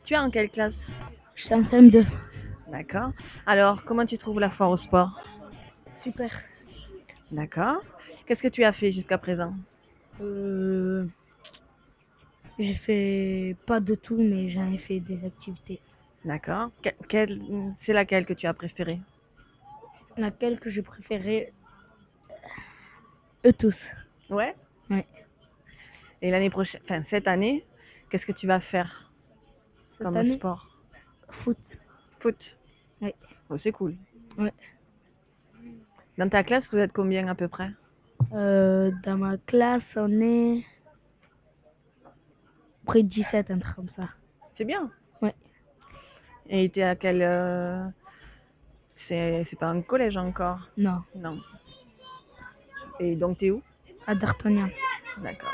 Tu es en quelle classe? Je suis en CM2. D'accord. Alors, comment tu trouves la foire au sport? Super. D'accord. Qu'est-ce que tu as fait jusqu'à présent? J'ai fait pas de tout, mais j'en ai fait des activités. D'accord. C'est laquelle que tu as préférée? Laquelle que je préférais? Eux tous. Ouais. Ouais. Et l'année prochaine, enfin cette année, qu'est-ce que tu vas faire Cette comme année, sport? foot. Foot. Ouais. Oh, c'est cool. Ouais. Dans ta classe, vous êtes combien à peu près? Dans ma classe, on est près de 17, un truc comme ça. C'est bien. Ouais. Et tu es à quel... C'est pas un collège encore? Non, Non. Et donc t'es où? à D'Artagnan. D'accord.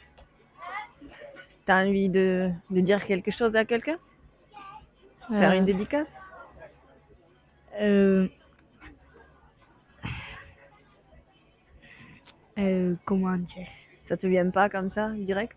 T'as envie de dire quelque chose à quelqu'un? Faire une Euh, dédicace? euh, Comment dire? Ça te vient pas comme ça, direct?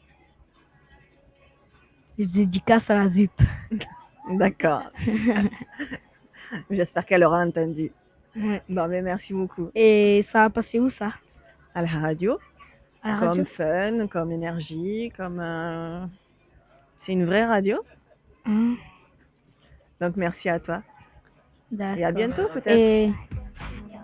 Les dédicaces à la ZUP. D'accord. J'espère qu'elle aura entendu. Ouais. Bon, mais merci beaucoup. Et ça a passé où ça? À la radio, À la comme radio? fun, comme énergie, comme... C'est une vraie radio. Hein. Donc merci à toi. Et à D'accord. bientôt peut-être. Et